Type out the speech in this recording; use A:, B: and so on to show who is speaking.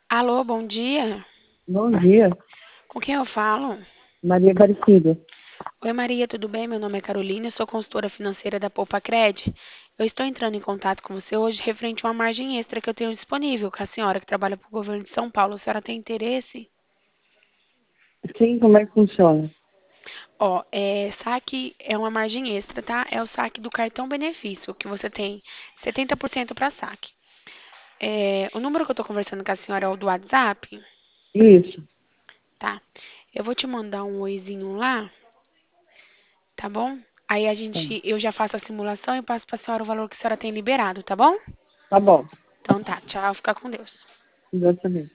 A: Alô, bom dia.
B: Bom dia,
A: Com quem eu falo?
B: Maria Aparecida.
A: Oi, Maria, tudo bem? Meu nome é Carolina, eu sou consultora financeira da Poupa Cred. Eu estou entrando em contato com você hoje referente a uma margem extra que eu tenho disponível com a senhora que trabalha para o governo de São Paulo. A senhora tem interesse?
B: Sim, como é que funciona?
A: Ó, saque é uma margem extra, tá? É o saque do cartão benefício, que você tem 70% para saque. O número que eu estou conversando com a senhora é o do WhatsApp,
B: Isso.
A: tá? Eu vou te mandar um oizinho lá. Tá bom? Aí
B: Tá,
A: eu já faço a simulação e passo para a senhora o valor que a senhora tem liberado, tá bom?
B: tá bom,
A: Então tá, tchau, fica com Deus.
B: exatamente.